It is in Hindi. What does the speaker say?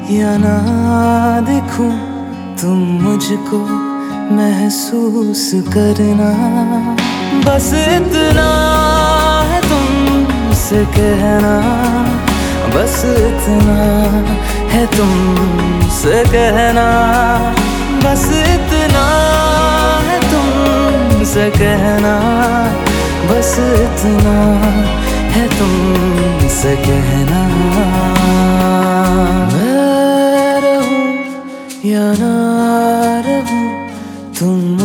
या ना देखूं तुम मुझको महसूस करना। बस इतना है तुमसे कहना, बस इतना है तुमसे कहना, बस इतना है तुमसे कहना, बस इतना है तुमसे कहना। मैं रहूं या ना रहूं तुम